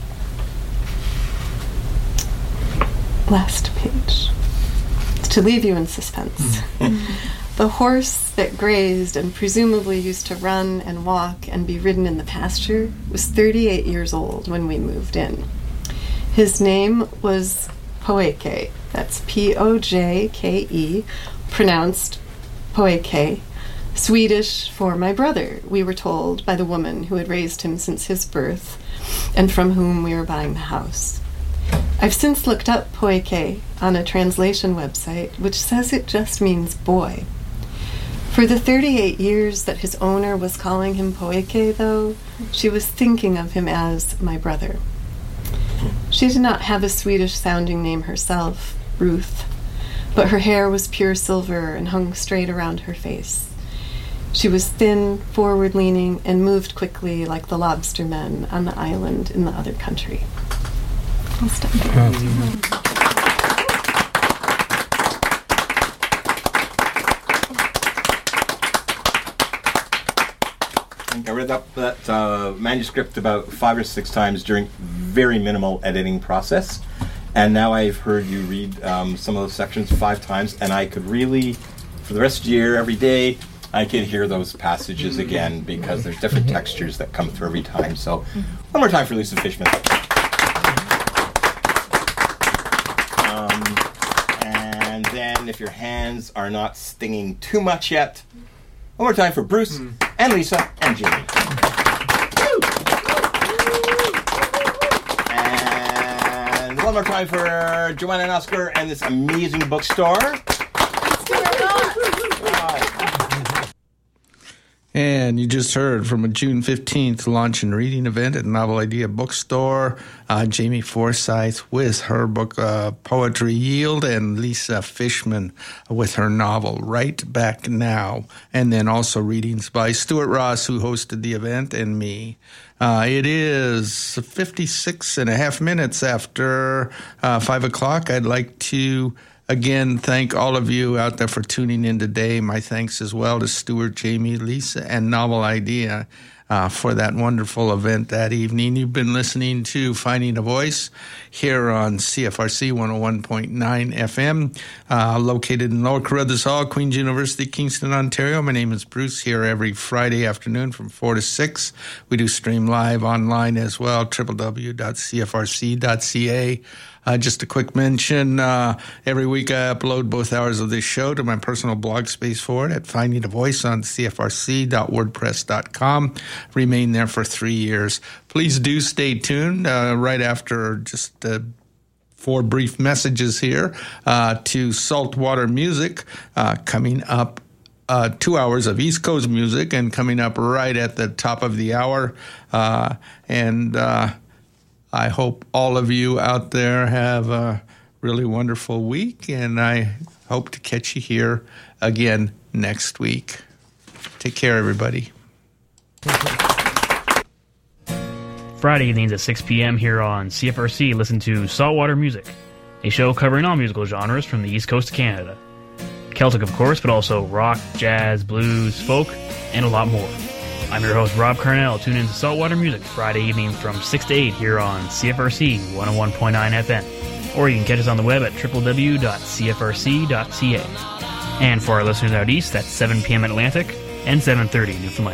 Speaker 7: Last page. To leave you in suspense. The horse that grazed and presumably used to run and walk and be ridden in the pasture was thirty-eight years old when we moved in. His name was Poeke. That's P O J K E, pronounced Poeke. Swedish for my brother, we were told by the woman who had raised him since his birth. and from whom we were buying the house. I've since looked up Poike on a translation website, which says it just means boy. For the thirty-eight years that his owner was calling him Poike, though, she was thinking of him as my brother. She did not have a Swedish-sounding name herself, Ruth, but her hair was pure silver and hung straight around her face. She was thin, forward-leaning, and moved quickly like the lobster men on the island in the other country. I'll stop there.
Speaker 4: I think I read that, that uh, manuscript about five or six times during very minimal editing process. And now I've heard you read um, some of those sections five times, and I could really, for the rest of the year, every day, I could hear those passages again because there's different textures that come through every time. So one more time for Lisa Fishman. Um, and then if your hands are not stinging too much yet, one more time for Bruce mm. and Lisa and Jamie. And one more time for Joanna and Oscar and this amazing bookstore.
Speaker 3: And you just heard from a June fifteenth launch and reading event at Novel Idea Bookstore, uh, Jamie Forsyth with her book uh, Poetry Yield, and Lisa Fishman with her novel Right Back Now, and then also readings by Stuart Ross, who hosted the event, and me. Uh, it is fifty-six and a half minutes after uh, five o'clock. I'd like to again thank all of you out there for tuning in today. My thanks as well to Stuart, Jamie, Lisa, and Novel Idea uh, for that wonderful event that evening. You've been listening to Finding a Voice here on C F R C one oh one point nine F M, uh, located in Lower Carruthers Hall, Queen's University, Kingston, Ontario. My name is Bruce, here every Friday afternoon from four to six. We do stream live online as well, w w w dot c f r c dot c a. Uh, just a quick mention, uh, every week I upload both hours of this show to my personal blog space for it at Finding a Voice on c f r c dot wordpress dot com. Remain there for three years. Please do stay tuned uh, right after just uh, four brief messages here uh, to Saltwater Music uh, coming up. Uh, two hours of East Coast music and coming up right at the top of the hour. Uh, and... Uh, I hope all of you out there have a really wonderful week, and I hope to catch you here again next week. Take care, everybody.
Speaker 1: Friday evenings at six p.m. here on C F R C, listen to Saltwater Music, a show covering all musical genres from the East Coast of Canada. Celtic, of course, but also rock, jazz, blues, folk, and a lot more. I'm your host, Rob Carnell. Tune in to Saltwater Music Friday evening from six to eight here on C F R C one oh one point nine F M. Or you can catch us on the web at w w w dot c f r c dot c a. And for our listeners out east, that's seven p.m. Atlantic and seven thirty Newfoundland.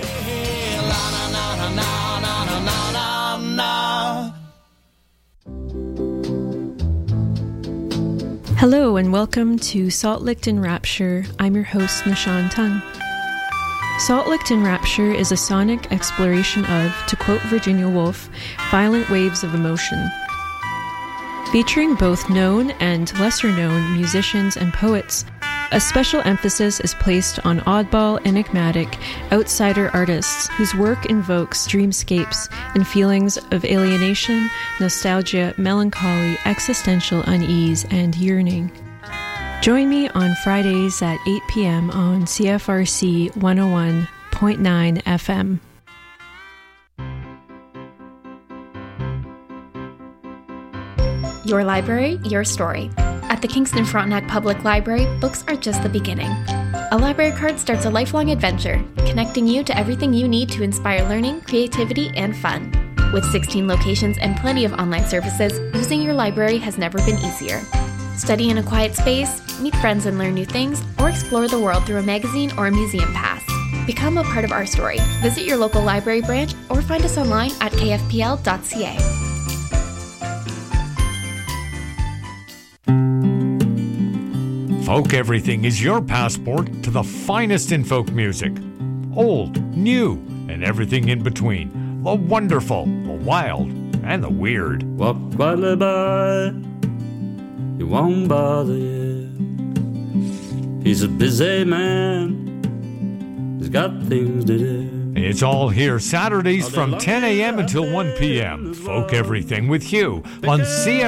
Speaker 8: Hello and welcome to Salt Licked in Rapture. I'm your host, Nishan Tung. Salt Licked in Rapture is a sonic exploration of, to quote Virginia Woolf, violent waves of emotion. Featuring both known and lesser-known musicians and poets, a special emphasis is placed on oddball, enigmatic, outsider artists whose work invokes dreamscapes and feelings of alienation, nostalgia, melancholy, existential unease, and yearning. Join me on Fridays at eight p.m. on C F R C one oh one point nine F M.
Speaker 9: Your library, your story. At the Kingston Frontenac Public Library, books are just the beginning. A library card starts a lifelong adventure, connecting you to everything you need to inspire learning, creativity, and fun. With sixteen locations and plenty of online services, using your library has never been easier. Study in a quiet space, meet friends and learn new things, or explore the world through a magazine or a museum pass. Become a part of our story. Visit your local library branch or find us online at k f p l dot c a.
Speaker 10: Folk Everything is your passport to the finest in folk music. Old, new, and everything in between. The wonderful, the wild, and the weird.
Speaker 11: Walk quietly by, he won't bother you. He's a busy man, he's got things to do.
Speaker 10: It's all here Saturdays from ten a.m. until one p.m. Folk Everything with Hugh on C F